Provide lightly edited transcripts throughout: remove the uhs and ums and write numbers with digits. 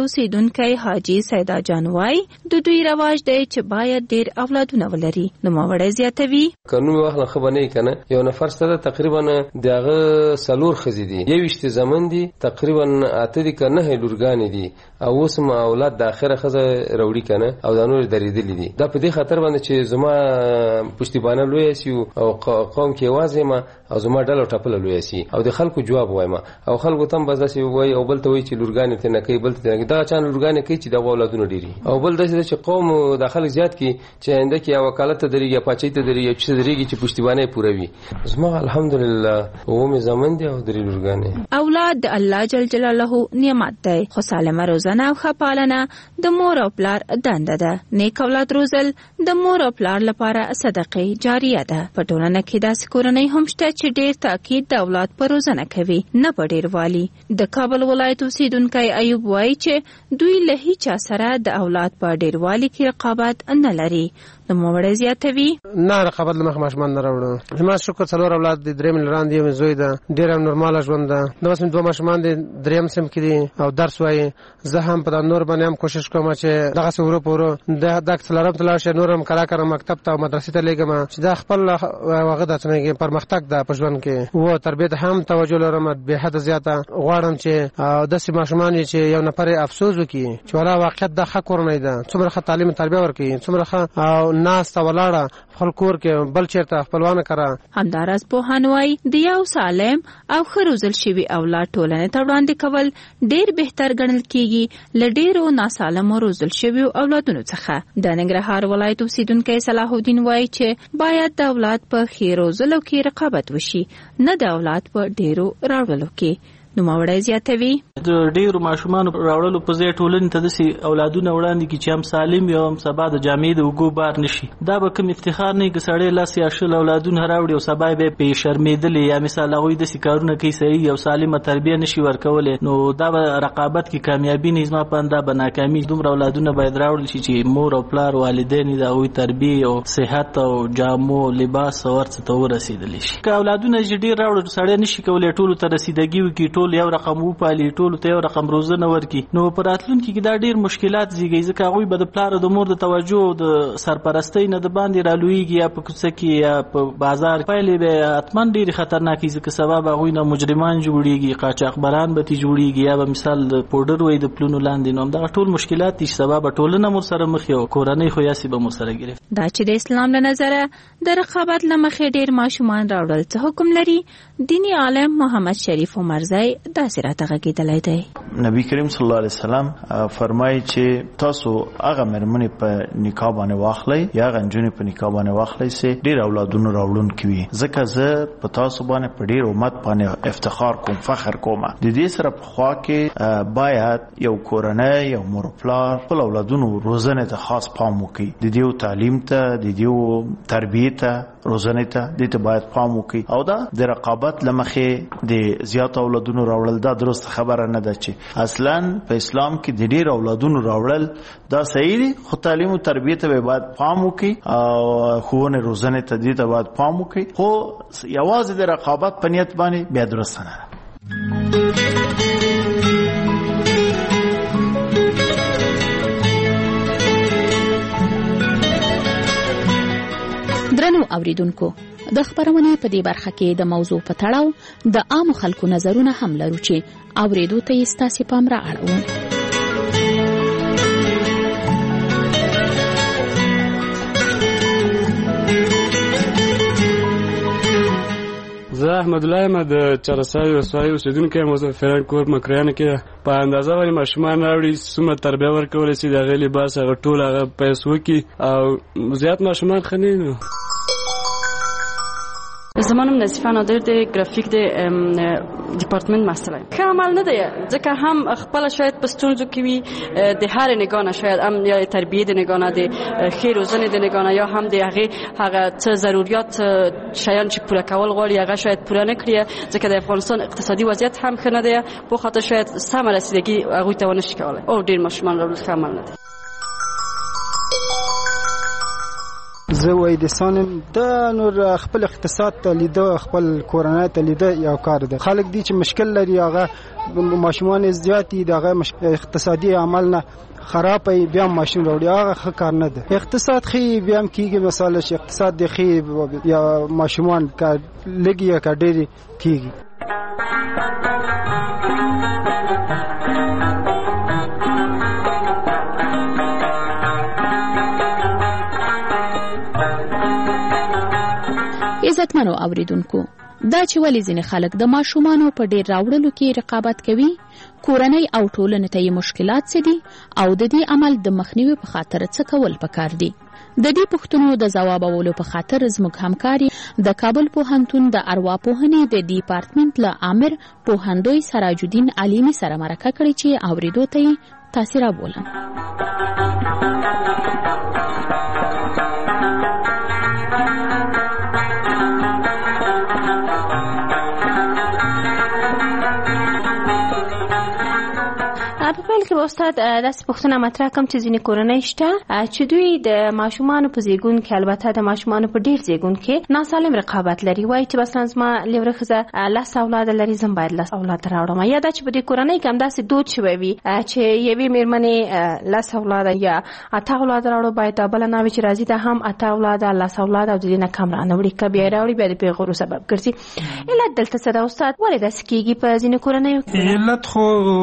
اوسیدونکی حاجی سیدا جان وای د دوی رواج دی چې باید ډیر اولادونه ولري. نوموړی زیاتوي قانون وخت نه خبرنه کنه یو نفر سره تقریبا دغه سلور خزي دي 21 زمن دي تقریبا اته دي کنه لورګان دي او اوس ما اولاد د اخره خزه وروړي کنه او د نور درېدلې دي. دا په دې خاطر باندې چې زما پښتیبانه لوی سي او قوم کې وازه ما او زما ډله ټپل لوی سي او د خلکو جواب وایم او خلکو تم بزاسي وای او بل ته وای چې لورګان ته نه کوي بل ته دا چان لورګان کوي چې د اولادونو ډيري او بل د چې قوم داخل زیات کی چې انده کې وکالت درېږي پاتې ته درېږي چې درېږي چې پښتیبانه پوروي. زما الحمدلله او می زمون دي او درې لورګان. اولاد د الله جل جلاله نعمت دی خو سالمه روزنه او خپالنه د مور او پلار دنده ده. نیک اولاد روزل د مور او پلار لپاره صدقه جاریه ده. په ټولنه کې داسې کورنۍ هم شته چې ډېر تاکید د اولاد پر روزنه کوي نه په ډېر والی. د کابل ولایت اوسیدونکی ایوب وایي چې دوی له هیچا سره د اولاد په ډېر والی کې رقابت نه لري. نوموړی زیاتوي نه رقابت له مخه ماشومان نه راوړو. زما شکر څلور اولاد دي، درې مې لاندې یو زوی ده، ډېره نورماله ژوند ده. نو اوس مې دوه ماشومان دي، درېیم صنف کې دي او درس وایي. زه هم په نور باندې هم کوشش کوم چې دغسې ورو په ورو د څلورم ته لاړ شي، نور هم کله مکتب ته او مدرسې ته لېږم چې دا خپل هغه ده چې پرمختګ ده په ژوند کې و تربیت هم توجه لرم بې حده زیاته. غواړم چې داسې ماشومان چې یو نفر افسوس وکړي چې ولا واقعیت دا ښه کورنۍ ده، څومره ښه تعلیم تربیه ورکوي، څومره ښه او ناسته ولاړه خپل کور کې بل چېرته خپلوانه کړه. همداراز پوهان وایي د یو سالم او ښه روزل شوي اولاد ټولنې ته وړاندې کول ډېر بهتر ګڼل کېږي له ډېرو ناسالمو روزل شویو اولادونو څخه. د ننګرهار ولایت اوسیدونکی صلاح الدین وایي چې باید د اولاد په ښې روزلو کې رقابت وشي نه د اولاد په ډېرو راوړلو کې. نوموړی زیاتوي د ډېرو ماشومانو راوړلو په ځای ټولنې ته داسې اولادونه وړاندې کړي چې هم سالم یا هم سبا د جامعې د اوږو بار نه شي. دا به کوم افتخار نه وي که سړی لس یا شل اولادونه راوړي او سبا به پرې شرمېدلې یا مثال هغوی داسې کارونه کوي صحیح او سالمه تربیه نه شي ورکولی، نو دا به رقابت کې کامیابي نه وي. زما په اند دا به ناکامي. دومره اولادونه باید راوړل شي چې مور او پلار والدین د هغوی تربیې او صحت او جامو لباس او هر څه ته ورسېدلی شي. که اولادونه چې ډېر راوړل سړی نه شي کولی ټولو ته رسیدګي وکړي، ټول یو رقم وپالي، ټولو ته یو رقم روزنه ورکړي، نو په راتلونکي کې دا ډېر مشکلات زیږي ځکه هغوی به د پلار او د مور د توجه او د سرپرستۍ نه د باندې رالویږي یا په کوڅه کې یا په بازار. پایلې به حتما ډېرې خطرناکې ځکه سبا به هغوی نه مجرمان جوړېږي، قاچاقبران به ترې جوړېږي یا به مثال د پوډر وایي د پلونو لاندې. نو همدغه ټول مشکلات دي چې سبا به ټولنه مور سره مخ او کورنۍ خو یاسې به مور سره ګرفت. دا چې د اسلام له نظره د رقابت له مخې ډېر ماشومان راوړل څه حکم لري، دیني عالم محمد شریف عمرزی داسې راته غږېدلی دی. نبی کریم صلی الله علیه وسلم فرمایي چې تاسو هغه مېرمنې په نکاح باندې واخلئ یا هغه نجونې په نکاح باندې واخلئ چې ډېر اولادونه راوړونکي وي، ځکه زه په تاسو باندې په ډېر امت باندې افتخار کوم، فخر کوم. د دې سره په خوا کې باید یو کورنۍ یو مور پلار خپل اولادونو روزنې ته خاص پام وکړي، د دې تعلیم ته، د دې تربیې ته، روزنې ته دې ته باید پام وکړي. او دا د رقابت له مخې د زیات اولادونو راوړل دا درست خبره نه ده چې اصلا په اسلام کې د ډېر اولادونو راوړل دا صحیح دي، خو تعلیم او تربیت ته باید پام وکړي او ښوونې روزنې ته دې ته باید پام وکړي، خو یوازې د رقابت په نیت باندې بیا درست نه ده. درنو اوریدونکو، د خبرونې په دې برخه کې د موضوع په تړاو د عامو خلکو نظرونه هم لرو چې اوریدو ته یې ستاسې پام را اړوو. زه احمد الله یم د چارسای ولسوالۍ اوسېدونکی یم. اوس فرهنګ کور مکریانو کې په اندازه باندې ماشومان راوړي، څومره تربیه ورکولی شي، د هغې لباس هغه ټول هغه پیس وکړي او زیات ماشومان ښه نه وي. زما نوم نظیفه نادر دی، ګرافیک دی، ډیپارتمنټ مسئله ښه عمل نه دی ځکه هم خپله شاید په ستونزو کې وي، د هرې نګاه نه شاید هم یا تربیې د نګاه نه، د ښې روزنې د نګاه نه، یا هم د هغې هغه څه ضروریات شیان چې پوره کول غواړي هغه شاید پوره نه کړي، ځکه د افغانستان اقتصادي وضعیت هم ښه نه دی، په خاطر شاید سمه رسیدګي هغوی ته ونه شي کولی. او ډېر ماشومان راوړل ښه عمل نه دی. زه وای د سانم د نور خپل اقتصاد ته لیده خپل کورنۍ ته لیده یو کار ده. خلک دي چې مشکل لري هغه ماشومان زیاتی دغه اقتصادي عمل نه خراب ای بیا ماشین وروړي هغه ښه کار نه ده. اقتصاد خي بیا هم کیږي مثلا چې اقتصاد د خي یا ماشومان کا لګي یا کا ډېری کیږي. عزتمنو اوریدونکو، دا چې ولې ځینې خلک د ماشومانو په ډیر راوړلو کې رقابت کوي، کورنۍ او ټولنې ته یې مشکلات څه دي او د دې عمل د مخنیوي په خاطر څه کول پکار دي؟ د دې پوښتنو د ځوابولو په خاطر زموږ همکاري د کابل پوهنتون د ارواپوهنې د ډیپارټمنټ له امر پوهندوی سراج الدین علیمی سره مرکه کړې چې اوریدو ته یې تاسې رابولم. په پیل کې استاد داسې پوښتنه مطرح کوم چې ځینې کورنۍ شته چې دوی د ماشومانو په زیږون کې، البته د ماشومانو په ډیر زیږون کې ناسالم رقابت لري. وایي چې مثلا زما لیوره ښځه 10 اولاد لري، زم باید 10 اولاد راوړم. یا دا چې په دې کورنۍ کې هم داسې دود شوی وي چې یوې مېرمنې 10 اولاد یا 8 اولاد راوړو، باید دا بله نه وي چې راځي دا هم 8 اولاد 10 اولاد او د دې نه کم رانه وړي، که بیا یې راوړي بیا د پیغورو سبب ګرځي. علت دلته څه ده استاد؟ ولې داسې کېږي په ځینې کورنیو کې؟ علت خو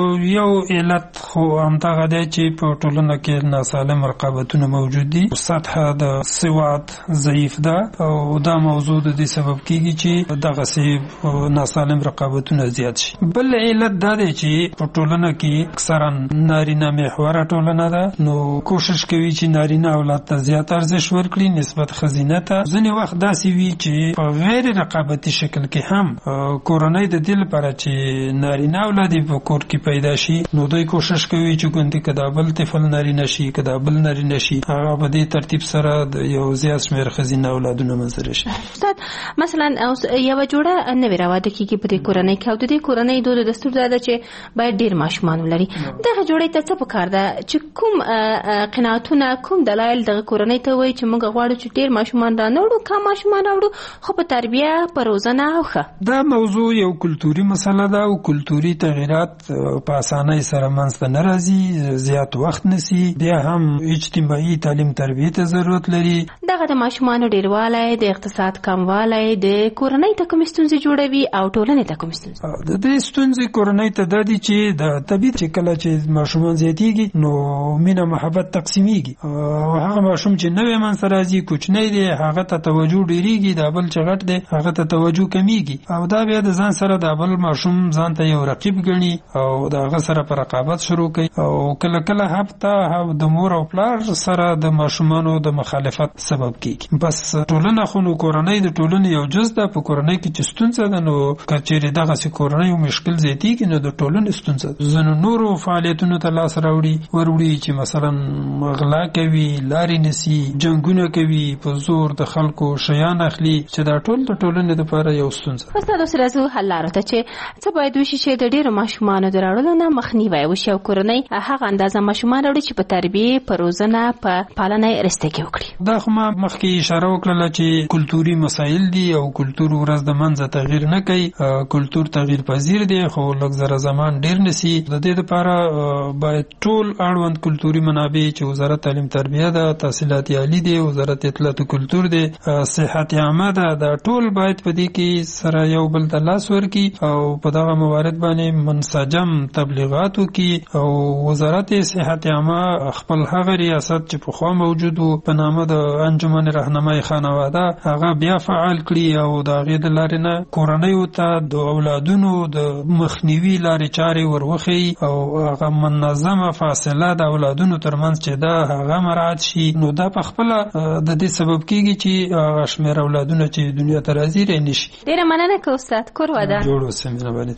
یو علت خو همدغه دی چې په ټولنه کې ناسالم رقابتونه موجود دي. سطحه د سواد ضعیف ده او دا موضوع د دې سبب کېږي چې دغسې ناسالم رقابتونه زیات شي. بل علت دا دی چې په ټولنه کې اکثرا نارینه محوره ټولنه ده، نو کوشش کوي چې نارینه اولاد ته زیات ارزښت ورکړي نسبت ښځینه ته. ځینې وخت داسې وي چې په غیر رقابتي شکل کې هم کورنۍ د دې لپاره چې نارینه اولاد په کور کې پیدا شي، نو دوی کوشش کوي چې ګوندې که دا بل طفل نارینه شي، که دا بل نارینه شي، هغه په دې ترتیب سره د یو زیات شمېر ښځینه اولادونه منځته راشي. استاد مثلا یوه جوړه نوې راواده کېږي په دې کورنۍ کې او د دې کورنۍ دود دستور دا ده چې باید ډېر ماشومان ولري. دغه جوړې ته څه پکار ده چې کوم قناعتونه، کوم دلایل دغه کورنۍ ته وایي چې موږ غواړو چې ډېر ماشومان رانوړو، کم ماشومان راوړو خو په تربیه، په روزنه او ښه؟ دا موضوع یو کلتوري مسله ده او کلتوري تغییرات په اسانۍ سره منځته نه راځي، زیات وخت نسی، بیا هم اجتماعي تعلیم تربیه ته ضرورت لري. دغه د ماشومانو ډیروالی، د اقتصاد کموالی د کورنۍ ته کومې ستونزې جوړوي او ټولنې ته کومې ستونزې؟ د دې ستونزې کورنۍ ته دا دي چې د طبیعت چې کله چې ماشومان زیاتېږي نو مینه محبت تقسیمیږي او هغه ماشوم چې نوی منځته راځي کوچنی دی هغه ته توجه ډېرېږي، دا بل چې غټ دی هغه ته توجه کمیږي او دا بیا د ځان سره دا بل ماشوم ځان ته یو رقیب ګڼي او د هغه سره په رقابت شروع کوي او کله کله هفته د مور او پلار سره د ماشومانو د مخالفت سبب کیږي. بس ټولنه خو نو کورنۍ د ټولنې یو جز ده، په کورنۍ کې چې ستونزه ده نو که چیرې دغسې کورنۍ مشکل زیاتېږي نو د ټولنې ستونزه ده. ځینو نورو فعالیتونو ته لاس وروړي چې مثلا غلا کوي، لارې نیسي، جنګونه کوي، په زور د خلکو شیان اخلي، چې دا ټول د ټولنې لپاره یو ستونزه. استاد اوس راځو حل لارو ته چې څه باید وشي چې د ډېرو ماشومانو د راوړلو نه مخنیوی وشي او کورنۍ هغه اندازه ماشومان راوړي چې په تربیه، په روزنه، په پالنه یې رسته وکړي. دا خو ما مخکې اشاره وکړله چې کلتوري مسایل دي او کلتور ورځ د منځه تغییر نه کوي. کلتور تغییر پذیر دی خو لږ زره زمان ډیر نسی. د دې لپاره باید ټول اړوند کلتوري منابع چې وزارت تعلیم تربیه ده، تحصیلات عالی دی، وزارت اطلاعات او کلتور دی، صحت عامه ده، دا ټول باید په دې کې سره یو بل ته لاس ورکړي او په دغه موارد باندې منسجم تبلیغات وکړي او وزارت صحت عامه خپل هغه ریاست چې پخوا موجود و په نامه د انجمن راهنمای خانواده هغه بیا فعال کړي او د هغې د لارې نه کورنیو ته د اولادونو د مخنیوي لارې چارې وروښیي او هغه منظمه فاصله د اولادونو ترمنځ چې دا هغه مراعات شي. نو دا په خپله د دې سبب کېږي چې هغه شمېر اولادونه چې دنیا ته راځي رانه شي. ډېره مننه که استاد کور وده جوړ اوسئ. مهرباني.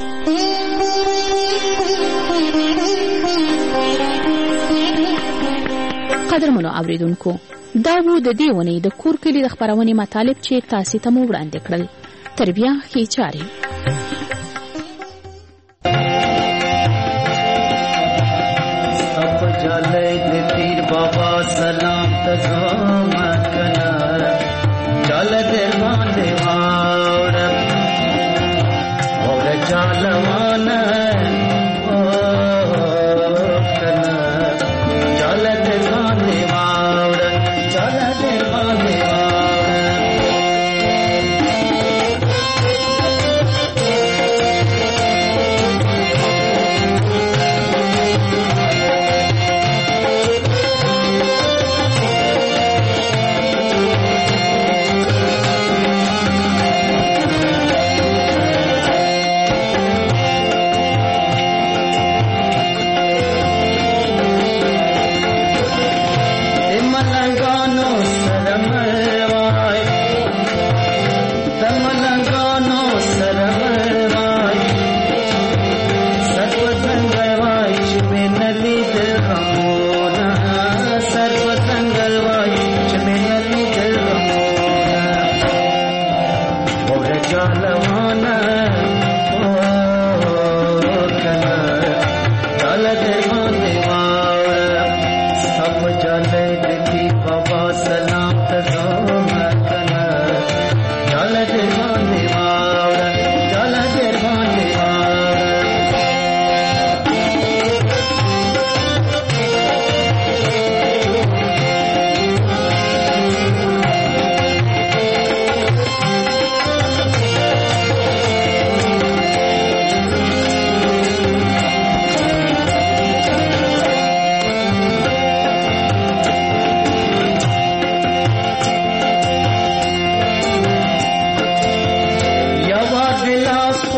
قدرمنو اوریدونکو، دا وو د دې ونې د کور کلي د خپرونې مطالب چې تاسې ته مو وړاندې کړل. تر بیا ښې چارې. जाले दे पीर बाबा सलाम तजोम कना चल दे माने वाड़ और चालवान ओ कना चल दे माने वाड़ चल दे माने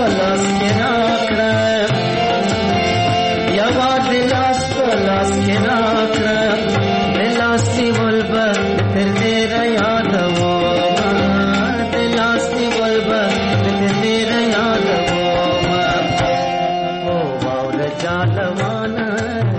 Las que